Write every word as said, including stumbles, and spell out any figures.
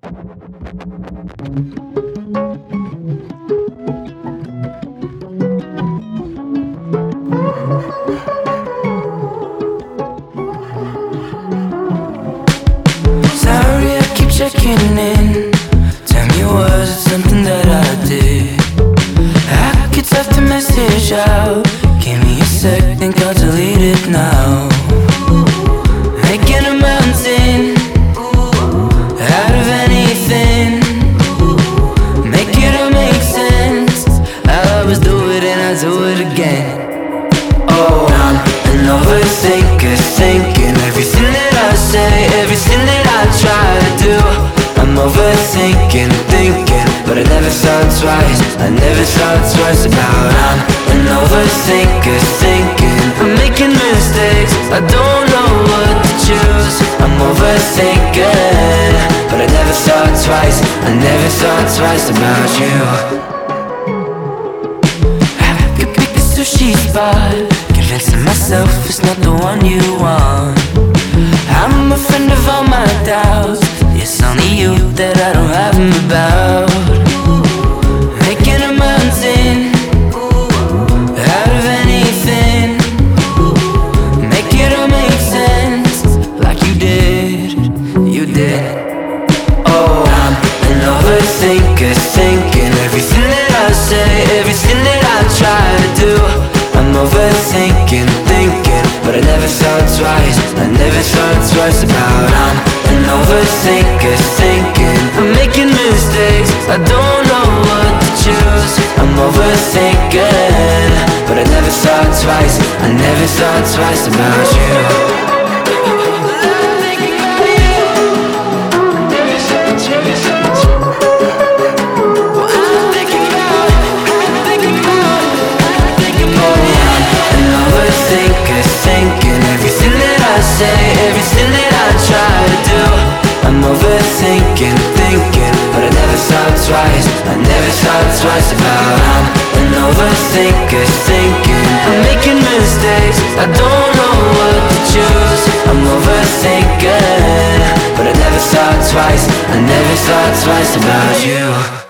Sorry, I keep checking in. Tell me, was it something that I did? I could type the message out. Give me a sec, think I'll delete it now. Making a mountain out of anything. Make it all make sense. I always do it and I do it again. Oh, I'm an overthinker, thinking everything that I say, everything that I try to do. I'm overthinking, thinking, but I never thought twice. I never thought twice about. I'm an overthinker, thinking I'm making mistakes, I don't know what to choose. I'm overthinking, but I never thought twice. I never thought twice about you. I could pick the sushi spot, convincing myself it's not the one you want. I'm a friend of all my doubts. It's only you that I don't have them about. Making a mountain out of anything. Make it all make sense, like you did, you did. Oh, I'm an overthinker, thinking everything that I say, everything that I try to do. I'm overthinking, thinking, but I never thought twice. I never thought twice about. I'm an overthinker, thinking I'm making mistakes, I don't know what to choose. I'm overthinking, but I never thought twice. I never thought twice about you. Everything that I try to do, I'm overthinking, thinking, but I never thought twice. I never thought twice about. I'm an overthinker, thinking I'm making mistakes, I don't know what to choose. I'm overthinking, but I never thought twice. I never thought twice about you.